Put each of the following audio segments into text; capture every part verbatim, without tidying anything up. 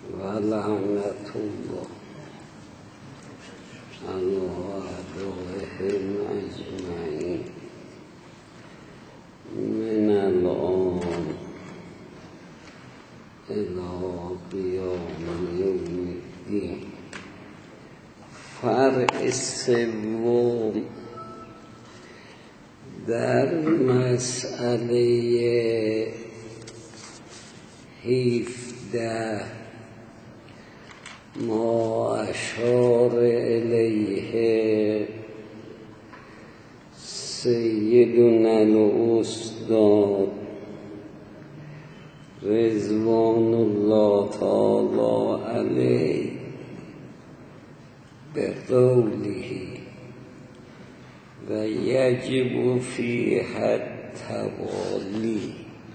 ولعنة الله على أعدائهم أجمعين من الآن إلى قیام یوم الدین. فرع سوم در مسئله هفده ما اشار الیه سیدنا الاستاد رضوان الله تعالی علیه به قوله و یجب فیها التوالی.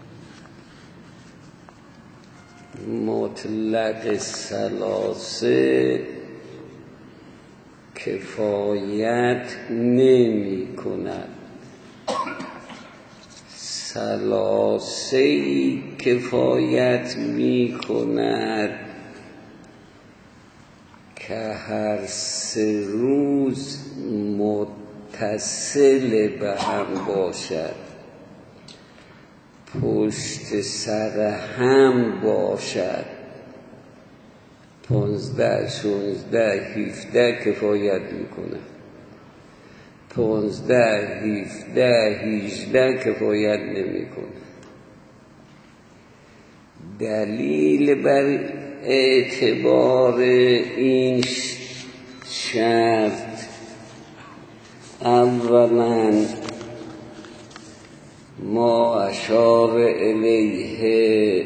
مطلق ثلاثه کفایت نمی کند، ثلاثه کفایت می کند که هر سه روز متصل به هم باشد، پشت سر هم باشد. پانزده، شانزده، هفده کفایت میکنه. پانزده، هفده، هیجده کفایت نمیکنه. دلیل بر اعتبار این شرط اولا ما اشار الیه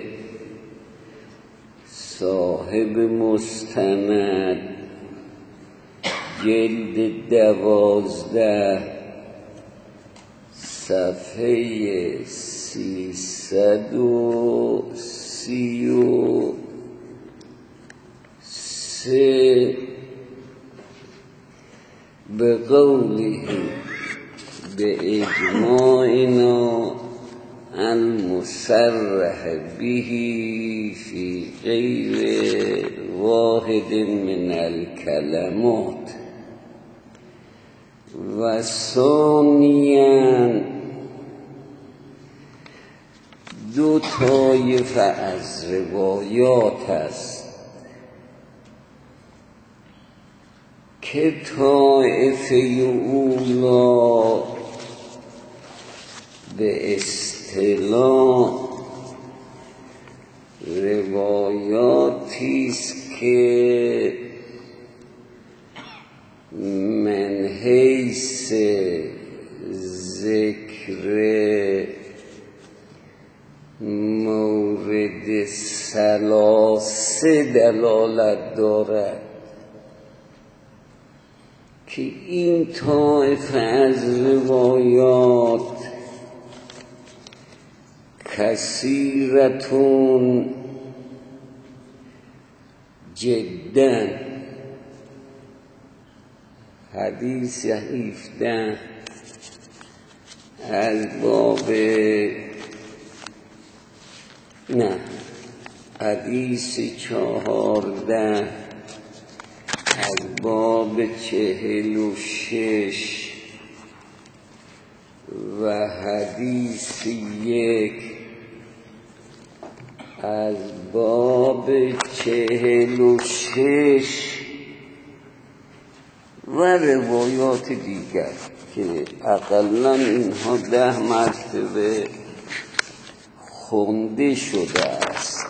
صاحب مستند جلد دوازده صفحه سیصد و سی و سه به قوله به اجماعنا المصرح به فی غیر واحد من الکلمات. و ثانیاً دو طایفه از روایات است که طایفه اولا به اصطلاح روایاتی است که من حیث ذکر مورد ثلاثه دلالت دارد که این طایفه از روایات کثیرتون جدا. حدیث هفده از باب نه حدیث چهارده از باب چهل و شش و حدیث یک از باب چهل و شش و روایات دیگر که اقلا اینها ده مرتبه خونده شده است.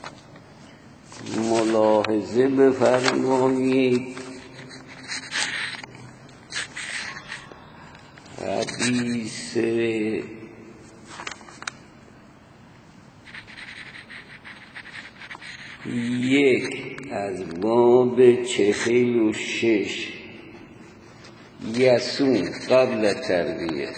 ملاحظه بفرمایید حدیث یک از باب چهل و شش یسون قبل تربیت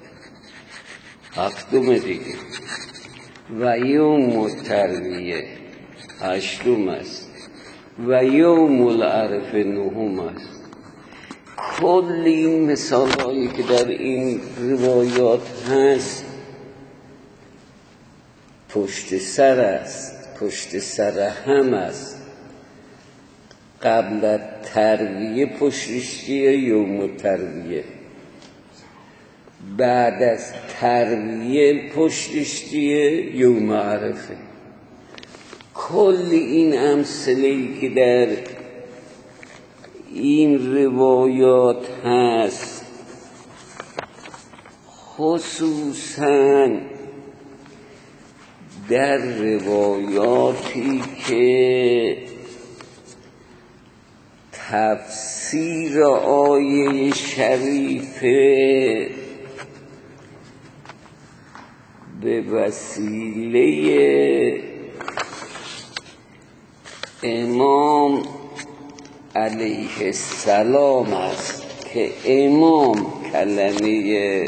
هفتم دیگه و یوم التربیه هشتم است و یوم العرف نهم است. کل این مثال هایی که در این روایات هست پشت سر است، پشت سر هم است. قبل ترویه پشتش چیه؟ یوم الترویه. بعد از ترویه پشتش چیه؟ یوم عرفه. کل این امثله‌ای که در این روایات هست، خصوصاً در روایاتی که تفسیر آیه شریفه به وسیله امام علیه السلام است که امام کلمه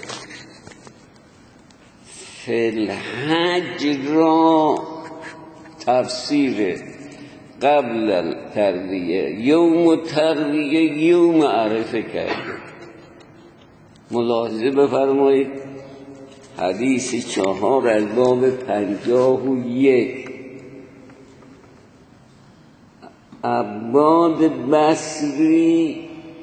فی الحج را تفسیر قبل الترویه یوم الترویه یوم عرفه کرده. ملاحظه بفرمایید حدیث چهار از باب پنجاه و یک. عباد بصری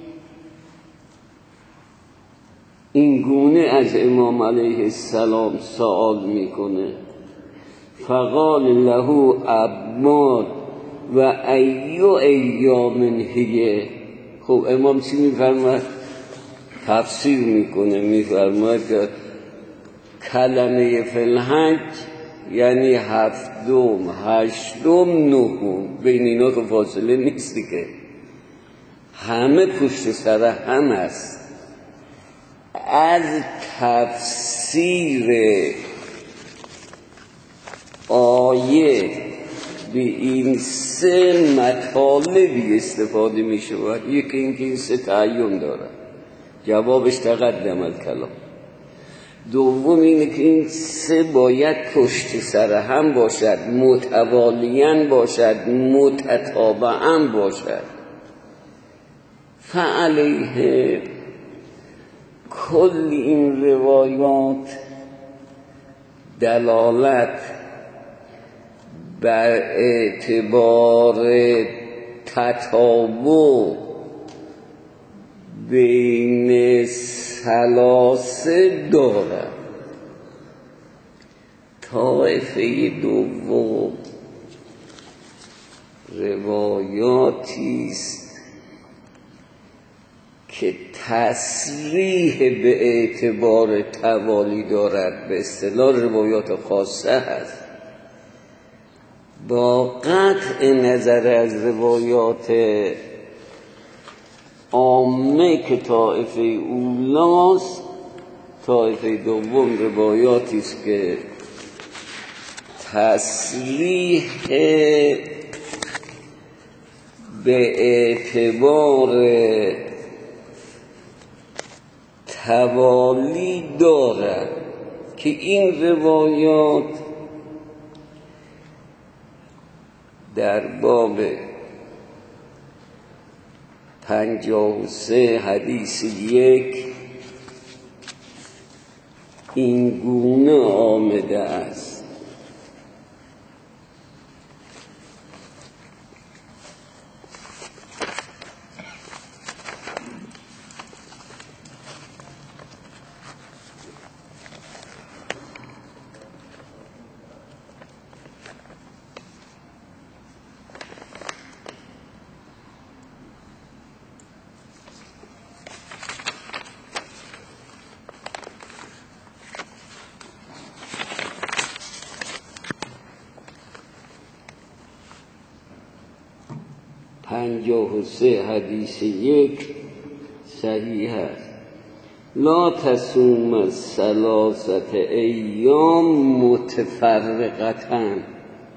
این گونه از امام علیه السلام سوال میکنه، فقال له عباد و ایو ایام هیه. خب امام چی میفرماید؟ تفسیر میکنه، میفرماید که کلمه فی الحج یعنی هفتم، هشتم، نهم، بین اینا که فاصله نیستی که همه پشت سر هم هست. از تفسیر آیه به این سه مطالبی استفاده می شود. یکی اینکه این سه تعین داره، جوابش تقدم الکلام. دوم اینه که این سه باید پشت سر هم باشد، متوالیاً باشد، متتابعاً باشد. فعلیه کل این روایات دلالت بر اعتبار تتابع بین ثلاثه دارد. طایفه دوم روایاتی است که تصریح به اعتبار توالی دارد، به اصطلاح روایات خاصه هست. با قطع نظر از روایات عامه که طایفه اولاست، طایفه دوم روایاتی است که تصریح به اعتبار توالی دارد که این روایات در باب پنجاه و سه حدیث یک این گونه آمده است. پنجاه و سه حدیث یک صحیح است. لا تصوم الثلاثه ایام متفرقتن.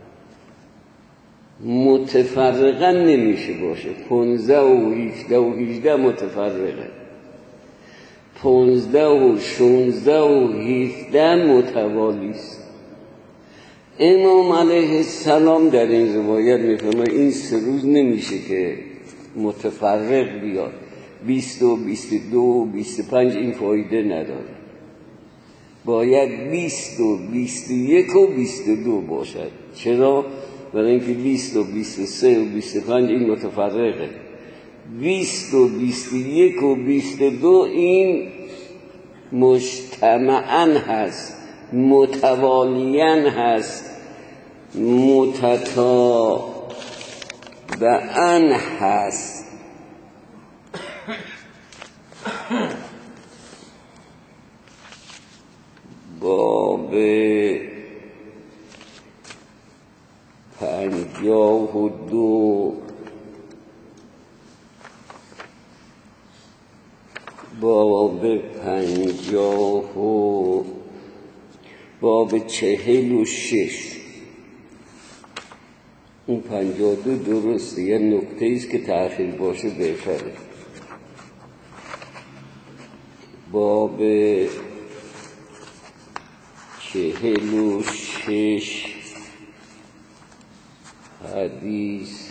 متفرقا نمیشه باشه. پونزده و هیجده و هیجده متفرقه، پونزده و شونزده و هیجده متوالیست. امام علیه السلام در این روایت میفرماید این سه روز نمیشه که متفرق بیاد. بیست و بیست و دو و بیست و پنج این فایده نداره، باید بیست و بیست و یک و بیست و دو باشد. چرا؟ برای اینکه بیست و بیست و سه و بیست و پنج این متفرقه، بیست و بیست و یک و بیست و دو این مجتمعاً هست، متوالیاً هست، متتابعاً هست. باب پنجاه و دو باب پنجاه و باب چهل و شش. اون پنجاه و دو درسته، یه نکته ایست که تأخیر باشه بهتره. باب چهل و شش حدیث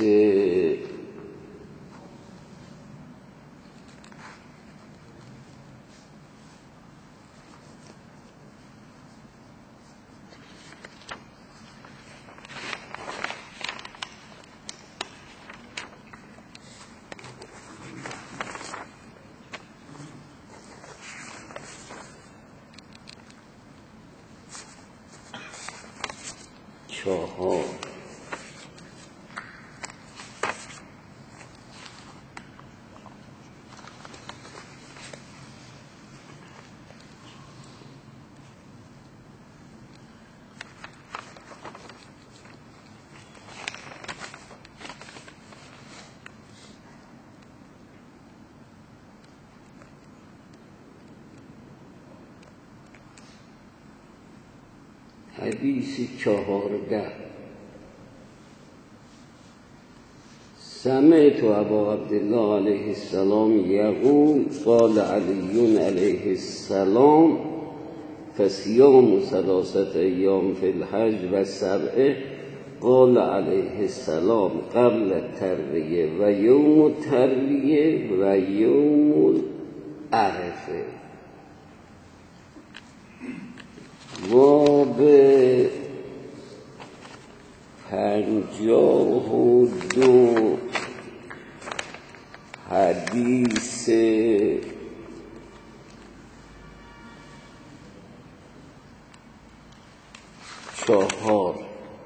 چهار. حدیث چهارده. سمعت ابا عبدالله علیه السلام یقول قال علی علیه السلام فصیام ثلاثة ایام فی الحج و سبعه قال علیه السلام قبل الترویه و یوم الترویه و یوم العرفه. باب پنجاه و دو حدیث چهار.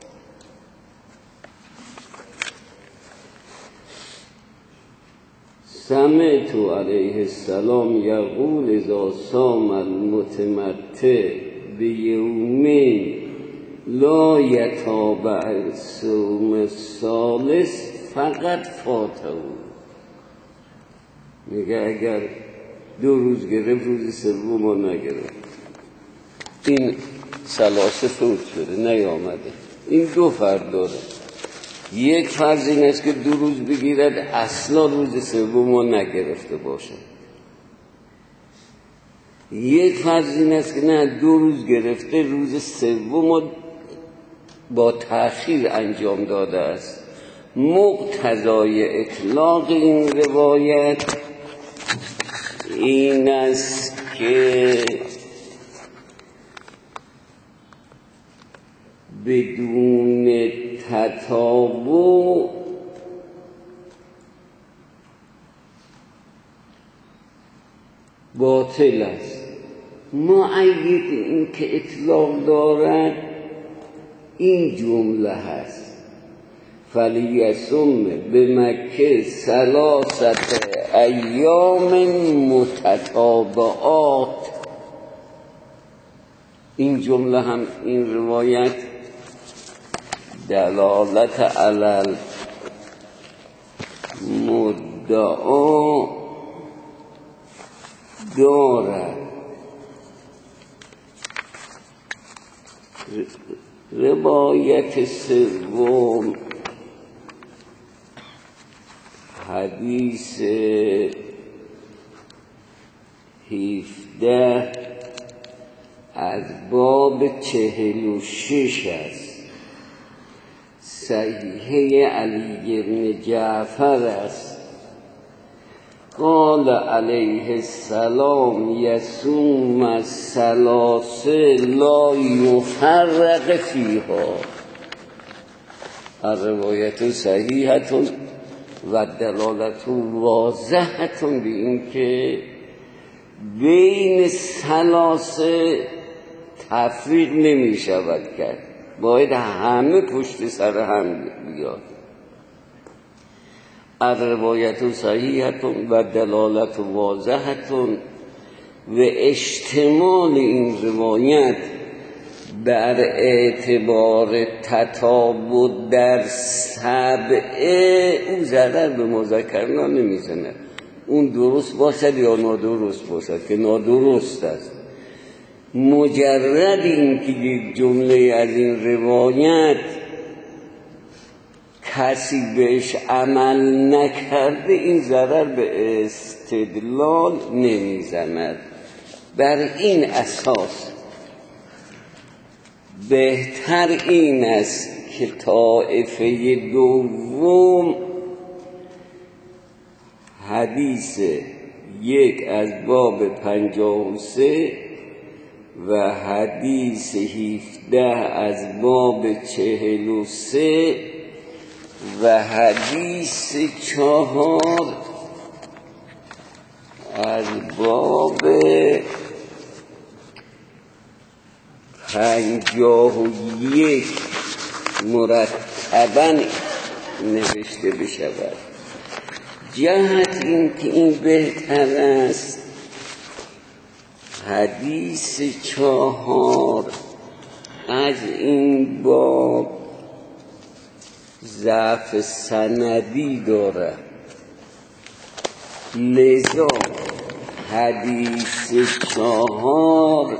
سمعت علیه السلام یقول اذا صام المتمتع بیومین لا یتابع الصوم الثالث فقط فاته. میگه اگر دو روز گرفت روز سوم رو نگرفت، این ثلاثه فوت شده نیامده. این دو فرض داره. یک فرض این است که دو روز بگیرد اصلا روز سوم رو نگرفته باشه. یک فرض این است که نه دو روز گرفته روز سوم با تأخیر انجام داده است. مقتضای اطلاق این روایت این است که بدون تتابع باطل است. مؤید این که اطلاق دارد این جمله هست فلیصم بمکه ثلاثة ایام متتابعات. این جمله هم این روایت دلالت علی المدعا دارد. روایت سوم حدیث هفده از باب چهل و شش است. صحیحه علی بن جعفر است. قال علیه السلام یصوم الثلاثه لا یفرق فیها. الروایت صحیحتون و دلالت واضحتون به این که بین ثلاثه تفریق نمی شود کرد، باید همه پشت سر هم بیاد. الروایت صحیحتون و دلالت واضحتون و اشتمال این روایت بر اعتبار تطابق در سبعه او ضرر به مذکرنا نمیزند. اون درست باشد یا نادرست باشد که نادرست است. مجرد این که یک جمله از این روایت کسی بهش عمل نکرده این ضرر به استدلال نمیزند. بر این اساس بهتر این است که طایفه دوم حدیث یک از باب پنجاه و سه و حدیث هفده از باب چهل و سه و حدیث چهار از باب پنجاه و یک مرتباً نوشته بشود. جهت این که این بهتر است حدیث چهار از این باب ضعف سندی دارد، لذا حدیث چهار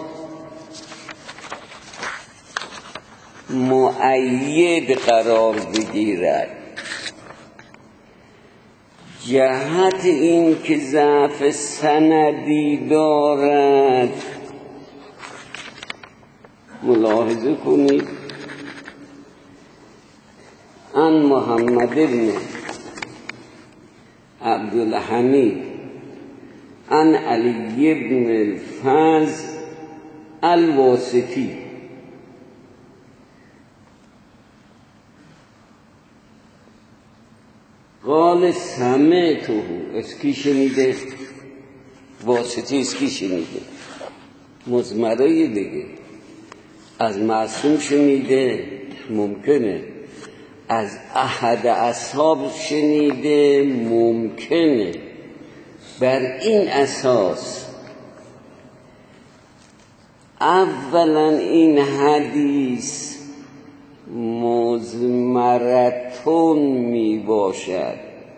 مؤید قرار بگیرد. جهت این که ضعف سندی دارد ملاحظه کنید. ان محمد بن عبدالحمید ان علی بن الفضل الواسطی قال سمعته، اسکی شنیده، واسطی اسکی شنیده، مزمره دیگه. از معصوم شنیده ممکنه، از احد اصحاب شنیده ممکنه. بر این اساس اولا این حدیث مزمرتون می باشد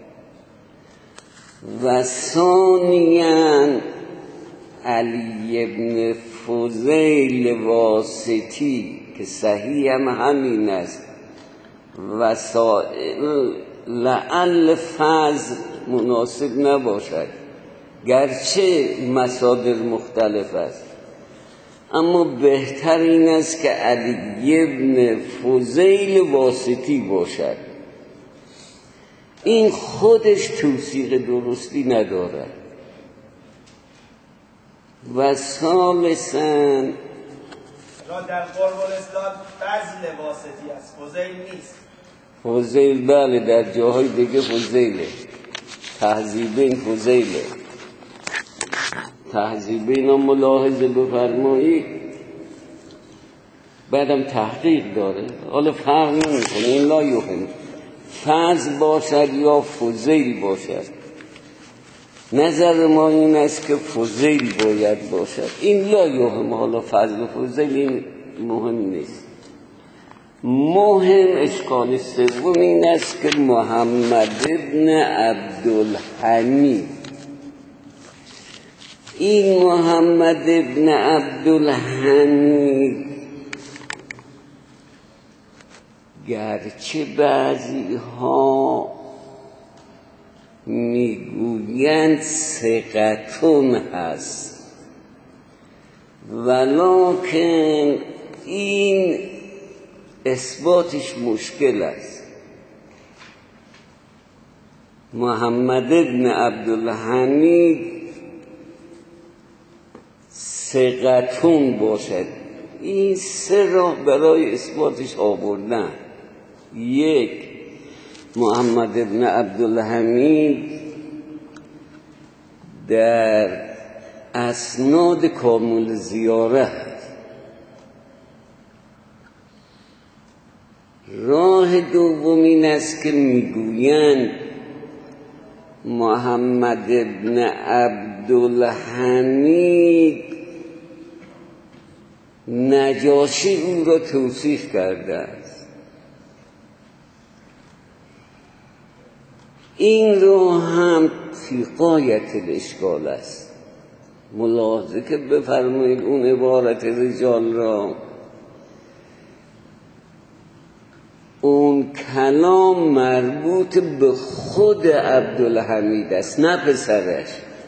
و ثانیاً علی ابن فضیل واسطی که صحیح هم همین است و سائل لعل فضل مناسب نباشد، گرچه مصادر مختلف است، اما بهتر این است که علی ابن فضیل واسطی باشد. این خودش توثیق درستی ندارد. و ثالثاً را در قرب الاسلام فضل واسطی است، فضیل نیست. فضیل بله، در جاهای دیگه فضیله، تهذیبین فضیله. تهذیبین رو ملاحظه بفرمایید، بعدم تحقیق داره، حالا فرق نمی‌کنه، این لا یهم فضل باشد یا فضیل باشد. نظر ما این است که فضیل باید باشد، این لا یهم. حالا فضل و فضیل این مهم نیست. مهم اشکال سوم این است که محمد ابن عبدالحمید، این محمد ابن عبدالحمید گرچه بعضی ها میگویند ثقتون هست، ولکن این اثباتش مشکل است. محمد ابن عبدالحمید ثقتون باشد، این سه راه برای اثباتش آوردن. یک، محمد ابن عبدالحمید در اسناد کامل زیاره هست. راه دوم این است که میگویند محمد ابن عبدالحمید نجاشی او را توصیف کرده است. این را هم فی غایت الاشکال است. ملاحظه که بفرمایید اون عبارت رجال را، اون کلام مربوط به خود عبدالحمید است نه پسرش.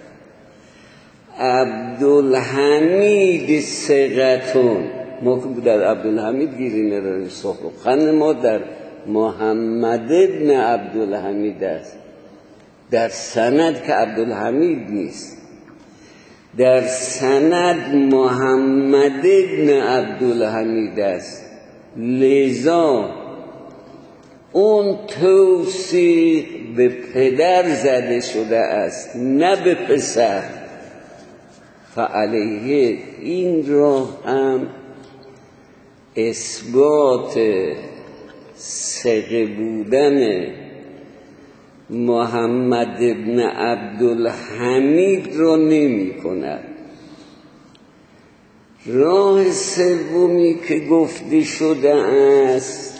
عبدالحمید ثقتون، ما که در عبدالحمید گیری نداریم، سخن ما در محمد ابن عبدالحمید است. در سند که عبدالحمید نیست، در سند محمد ابن عبدالحمید است. لذا اون توصیف به پدر زده شده است نه به پسر. فعلیه این را هم اثبات ثقه بودن محمد ابن عبدالحمید را نمی کند. راه سومی که گفته شده است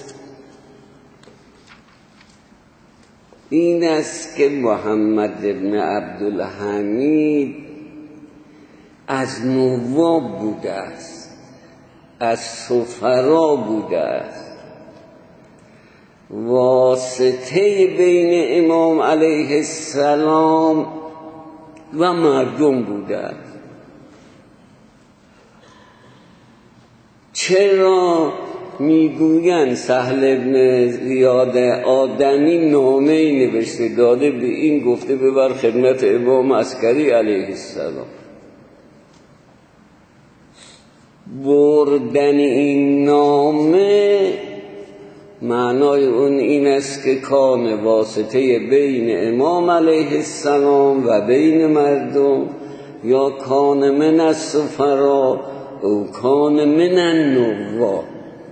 این است که محمد ابن عبدالحمید از نواب بوده است، از سفرا بوده است، واسطه بین امام علیه السلام و مردم بوده است. چرا میگویند سهل ابن زیاد آدمی نامه‌ای نوشته داده به این گفته ببر خدمت امام عسکری علیه السلام. بردن این نامه معنای اون این است که کان واسطه بین امام علیه السلام و بین مردم، یا کان من السفرا او کان من النواب.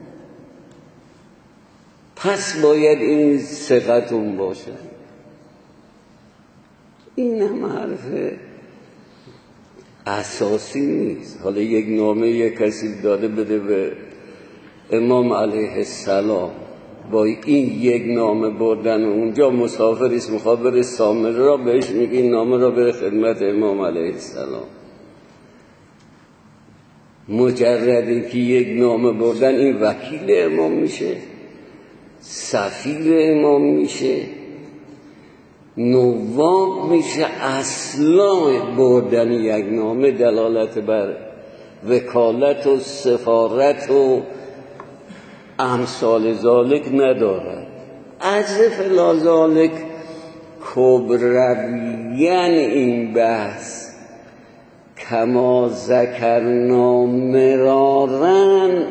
پس باید این ثقتون باشه. این هم حرف اساسی نیست. حالا یک نامه یک کسی داده بده به امام علیه السلام، با این یک نامه بردن اونجا مسافریست میخواد بره سامره را، بهش میگه این نامه را بره خدمت امام علیه السلام. مجردی که یک نامه بردن این وکیل امام میشه، سفیر امام میشه، نواب میشه. اصلا بردن یک نامه دلالت بر وکالت و سفارت و امثال ذالک ندارد. اجر فلا ذالک کبرویان این بحث کما ذکرنا مرارن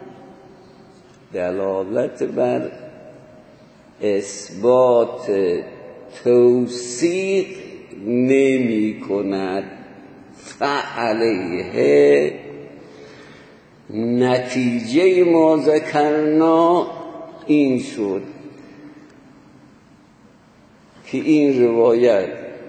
دلالت بر اثبات توثیق نمی کند. فعلیه نتیجه ما ذکرنا این شد که این روایت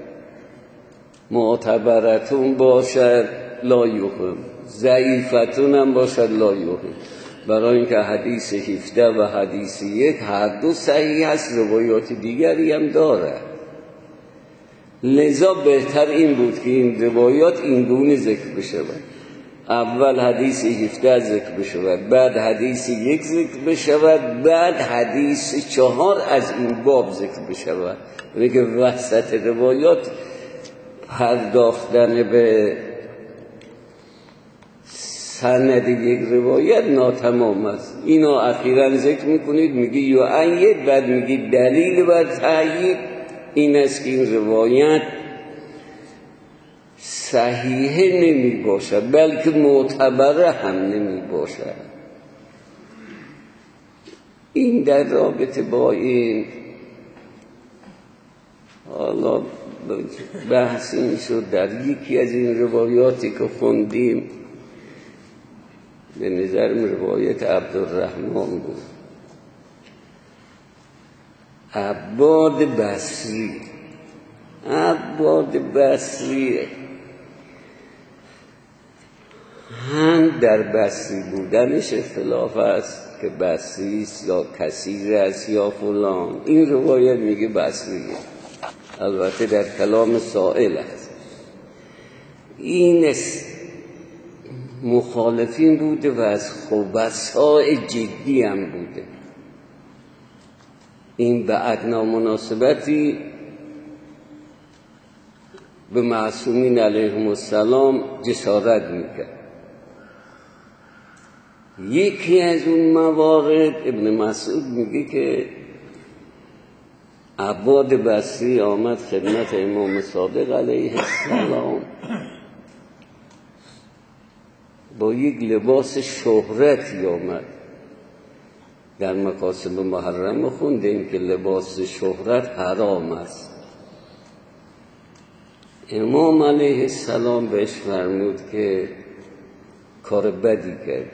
معتبرتون باشد لا یوهم، ضعیفتون هم باشد لا یوهم. برای اینکه حدیث هفده و حدیث یک هر دو صحیح است، روایات دیگری هم دارد. لذا بهتر این بود که این روایات این گونه ذکر بشود. اول حدیث هفده ذکر بشود، بعد حدیث یک ذکر بشود، بعد حدیث چهار از این باب ذکر بشود. یعنی که وسط روایات پرداختن به سند یک روایت ناتمام است. اینو اخیراً ذکر میکنید، میگی یعید، بعد میگی دلیل بر تأیید این است که این روایت صحیحه نمی باشد بلکه معتبره هم نمی باشد. این در رابطه با این حالا بحث این شد در یکی از این روایاتی که خوندیم، به نظرم روایت عبدالرحمن بود، عباد بصری. عباد بصری هم در بصری بودنش اختلاف است که بصری است یا کثیر است یا فلان. این روایت میگه بصریه، البته در کلام سائل است. این مخالفین بوده و از خبثاء جدی هم بوده. این به ادنا مناسبتی به معصومین علیهم السلام جسارت میکرد. یکی از اون موارد ابن مسعود میگه که عباد بصری آمد خدمت امام صادق علیه السلام با یک لباس شهرتی آمد. در مکاسب محرم خوندیم که لباس شهرت حرام است. امام علیه السلام بهش فرمود که کار بدی کرد.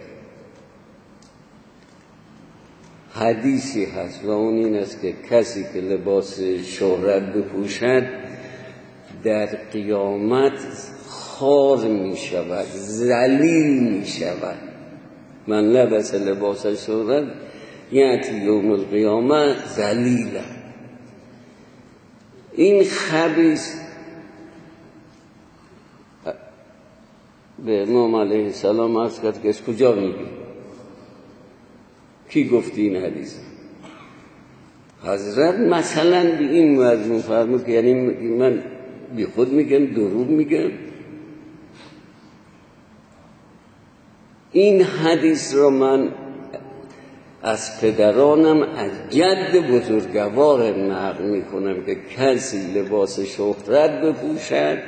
حدیثی هست و اون این است که کسی که لباس شهرت بپوشد در قیامت خار می شود، ذلیل می شود. من لبس لباس شهرت یعنی یوم القیامه ذلیله. این خبیث به امام علیه السلام عرض کرد که از کجا میگی؟ کی گفتی این حدیث؟ حضرت مثلا به این مضمون فرمود که یعنی من بی خود میگم، دروغ میگم؟ این حدیث را من از پدرانم از جد بزرگوار نقل میکنم که کسی لباس شهرت بپوشد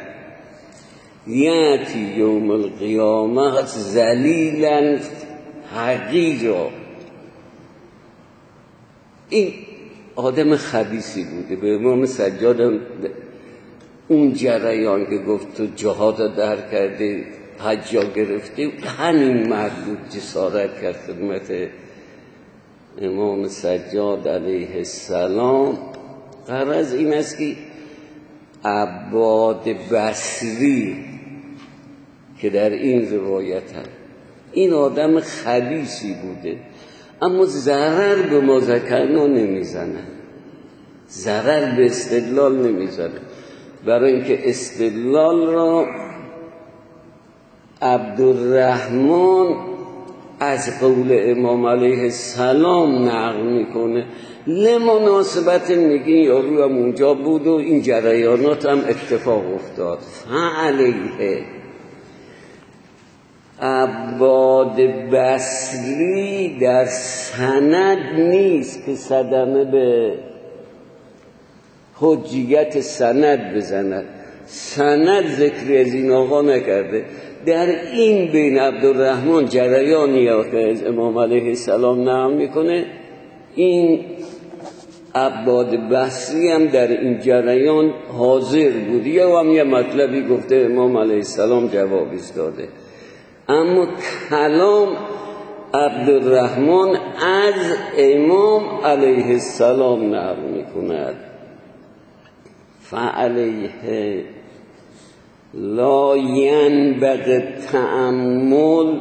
یأتی یوم القیامه ذلیلا حقیرا. این آدم خبیثی بوده. به امام سجاد اون جریان که گفت تو جهاد در کرده، حجا گرفته، همین مردود جسارت کرد خدمت امام سجاد علیه السلام. غرض این است که عباد بصری که در این روایت هست این آدم خبیثی بوده، اما ضرر به ما ذکرنا نمیزنه، ضرر به استدلال نمیزنه، برای اینکه استدلال را عبدالرحمن از قول امام علیه السلام نقل میکنه. لمناسبت میگین یارو هم اونجا بود و این جریانات هم اتفاق افتاد. فعلیه عباد بصری در سند نیست که صدمه به حجیت سند بزند. سند ذکری از این آقا نکرده. در این بین عبدالرحمن جریانی که از امام علیه السلام نقل میکنه، این عباد بصری هم در این جریان حاضر بود، یا هم یه مطلبی گفته امام علیه السلام جوابش داده. اما کلام عبدالرحمن از امام علیه السلام نقل میکند. فعلیه لا ینبغی التأمل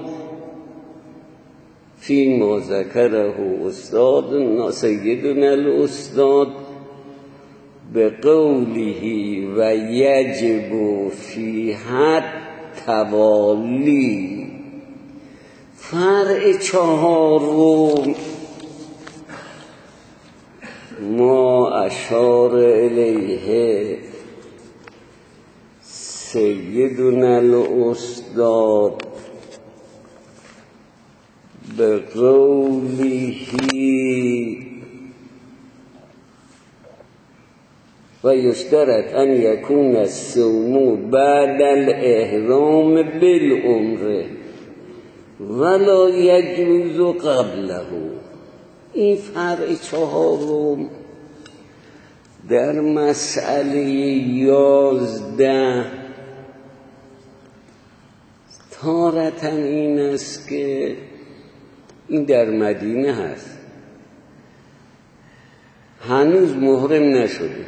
فی ما ذکره استاد سیدنا الاستاد به قوله و یجب فی حد توالی. فرع چهارم ما اشار الیه سیدنا الاستاد به قوله و یشترط ان یکون الصوم بعد الاحرام بالعمره ولا یجوز قبله. این فرع چهارم در مسئله یازده تارتاً این است که این در مدینه هست، هنوز محرم نشده،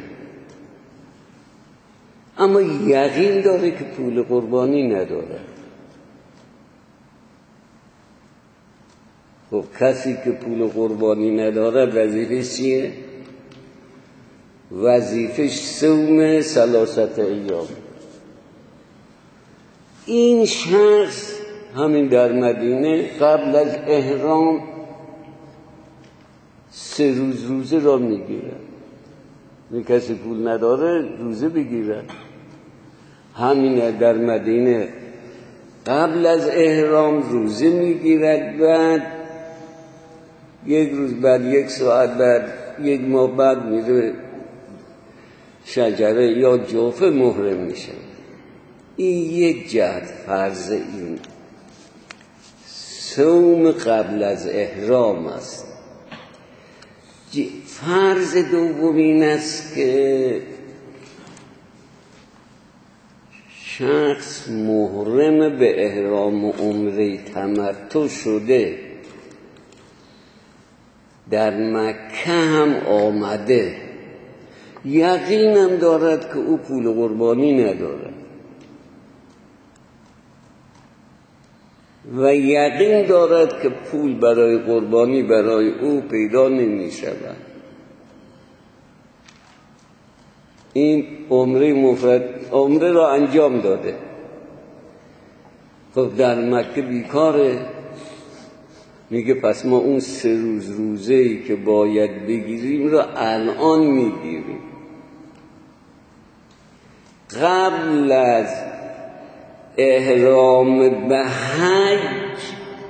اما یقین داره که پول قربانی نداره. خب کسی که پول قربانی نداره وظیفه چیه؟ وظیفش صوم ثلاثت ایام. این شخص همین در مدینه قبل از احرام سه روز روزه را میگیره. می کسی پول نداره روزه بگیره. همین در مدینه قبل از احرام روزه میگیرد، بعد یک روز بعد، یک ساعت بعد، یک ماه بعد میره شجره یا جوفه محرم میشه. این یک جهت فرض این صوم قبل از احرام است. فرض دوم این است که شخص محرم به احرام عمره تمتع شده، در مکه هم آمده، یقینم دارد که او پول قربانی ندارد و یقین دارد که پول برای قربانی برای او پیدا نمی شود. این عمره مفرد عمره را انجام داده، خب در مکه بیکاره، میگه پس ما اون سه روز روزه‌ای که باید بگیریم را الان میگیریم. قبل از احرام به حج،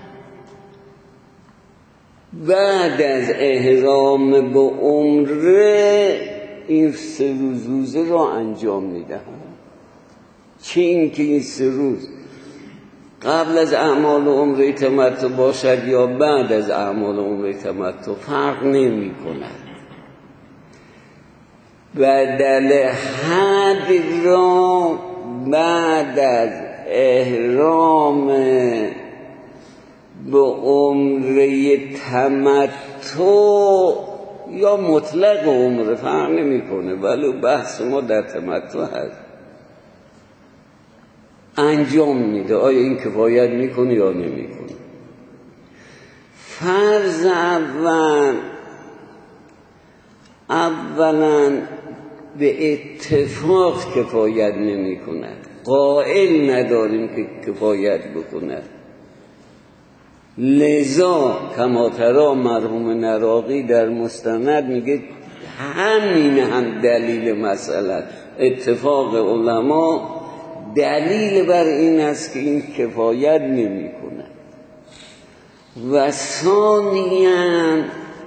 بعد از احرام به عمره این سه روز روزه را انجام میدهم. چه این که این سه روز قبل از اعمال عمره تمتع باشد یا بعد از اعمال عمره تمتع فرق نمی کند. بدل حد را بعد از احرام به عمره تمتع یا مطلق عمره فرق نمی کنه، ولی بحث ما در تمتع هست، انجام میده. آیا این کفایت میکنه یا نمیکنه؟ فرض اول اولا به اتفاق کفایت نمی کند، قائل نداریم که کفایت بکند. لذا کما ترا مرحوم نراقی در مستند میگه همین هم دلیل مسئله، اتفاق علما دلیل بر این است که این کفایت نمی کند. و ثانیاً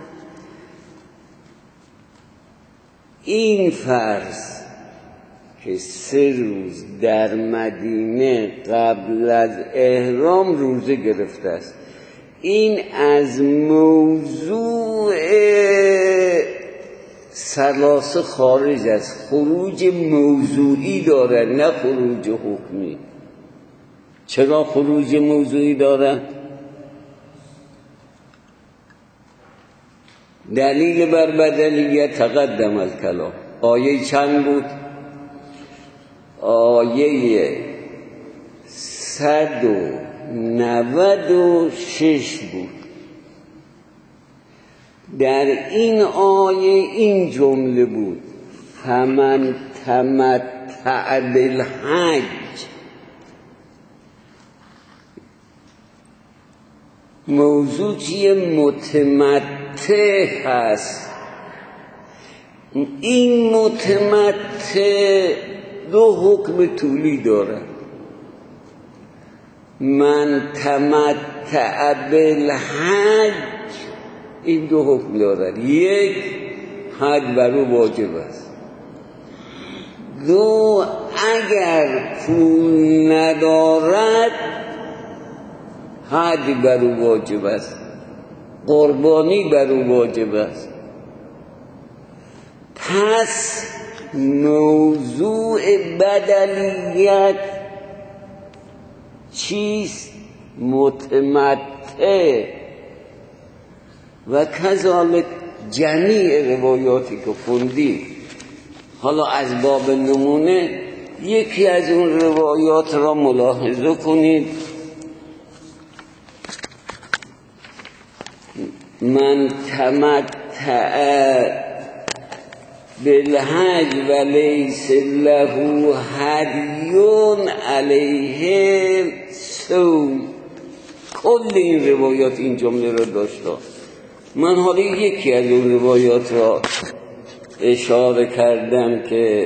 این فرض که سه روز در مدینه قبل از احرام روزه گرفته است، این از موضوع ثلاثه خارج است، خروج موضوعی داره نه خروج حکمی. چرا خروج موضوعی داره؟ دلیل بر بدلیت تقدم الکلام. آیه چند بود؟ آیه صد و نود و شش بود. در این آیه این جمله بود: فمن تمتع بالحج. موضوع چیه؟ متمتع هست. این متمتع دو حکم طولی داره. من تمتع بالحج این دو حکم دارد: یک، حج بر او واجب است. دو، اگر پول ندارد حج بر او واجب است. قربانی بر او واجب است. پس موضوع بدلیت چیست؟ متمتع. و کذالک جمیع روایاتی که خوندی. حالا از باب نمونه یکی از اون روایات را ملاحظه کنید. من تمتع بالحج و لیس له هدی علیه صوم. کل این روایات این جمله را داشته. من حالا یکی از اون روایات را اشاره کردم که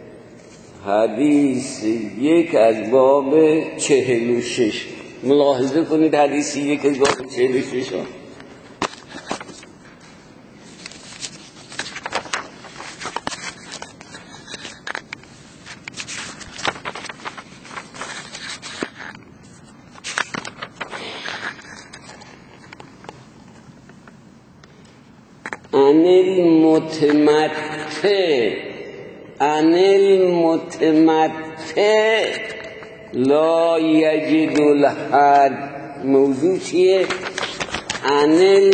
حدیث یک از باب چهل و شش. ملاحظه کنید حدیث یک از باب چهل و شش ها. عن المتمتع عن المتمتع لا یجد الحد. موضوع چیه؟ عن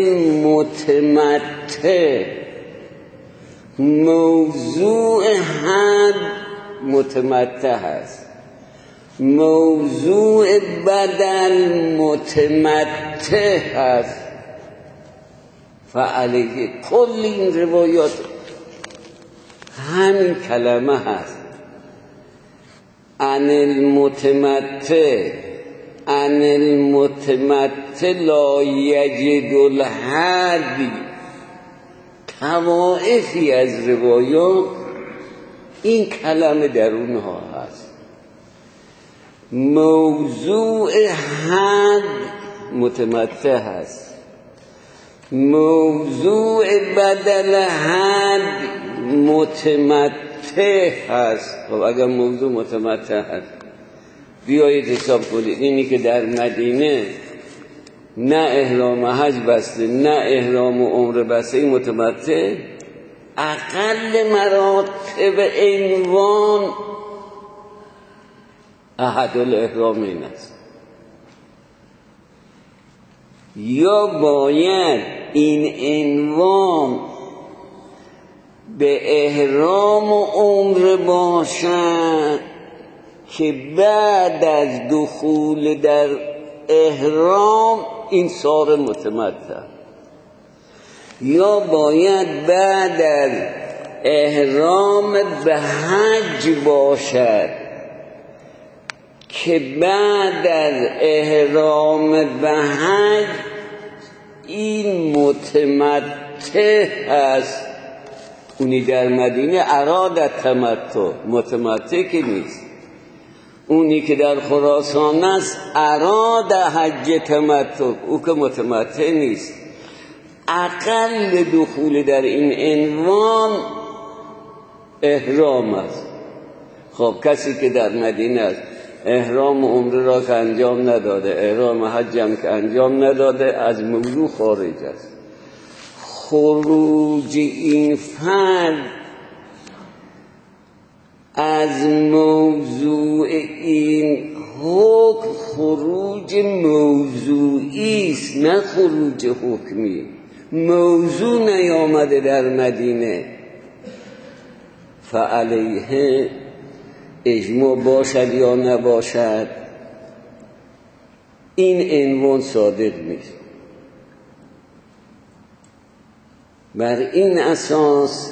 المتمتع. موضوع حد متمتع هست، موضوع بدل متمتع هست. فعلیه کل این روایات همین کلمه هست. عن المتمتع عن المتمتع لا یجد الهدی. طوائفی از روایات این کلمه در اونها هست. موضوع حد متمتع هست، موضوع بدل حد متمتع هست. خب اگر موضوع متمتع هست بیایید حساب کنید. اینی که در مدینه نه احرام حج بسته نه احرام عمره بسته، این متمتع. اقل مراتب عنوان احد الاحرام این است. یا باید این عنوان به احرام و عمره باشد که بعد از دخول در احرام این صار متمتع، یا باید بعد از احرام به حج باشد که بعد از احرام به حج این متمتع هست. اونی در مدینه اراد تمتع، متمتع که نیست. اونی که در خراسان است اراد حج تمتع، او که متمتع نیست. اقل دخول در این عنوان احرام است. خب کسی که در مدینه است احرام عمره را که انجام نداده، احرام حج هم که انجام نداده، از موضوع خارج است. خروج این فرد از موضوع این حکم خروج موضوعی است، نه خروج حکمی. موضوع نیامده در مدینه، فعلیه اجماع باشد یا نباشد این عنوان صادق نیست. بر این اساس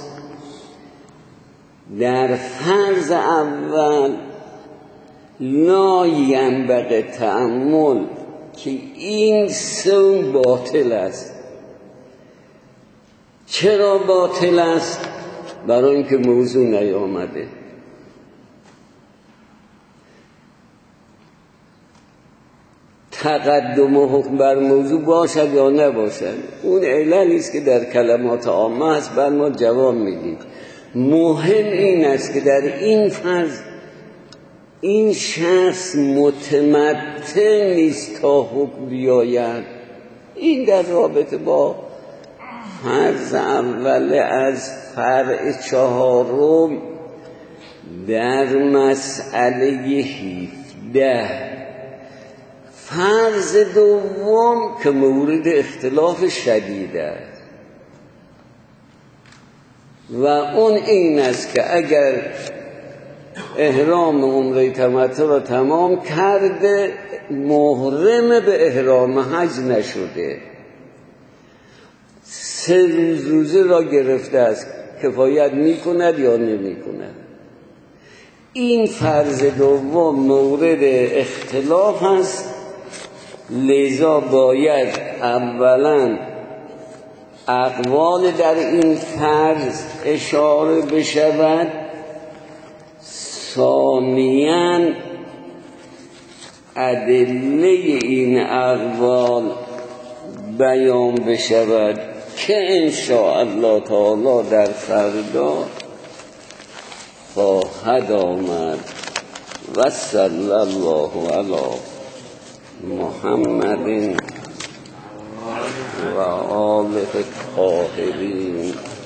در فرض اول لا ینبغی تأمل که این صوم باطل است. چرا باطل است؟ برای اینکه موضوع نیامده. تقدم و حکم بر موضوع باشد یا نباشد اون عللی است که در کلمات عامه است، بر ما جواب میدیم. مهم این است که در این فرض این شخص متمتع نیست تا حکم بیاید. این در رابطه با فرض اول از فرع چهارم در مسئله هفده. فرض دوم که مورد اختلاف شدید است و اون این است که اگر احرام عمره تمتع را تمام کرده محرم به احرام حج نشده، سه روز روزه را گرفته است، کفایت میکند یا نمیکند. این فرض دوم مورد اختلاف است، لذا باید اولا اقوال در این فرض اشاره بشود، ثانیاً ادله این اقوال بیان بشود که انشاءالله تعالی در فردا خواهد آمد. و صلی الله علی محمد و آله الطاهرین.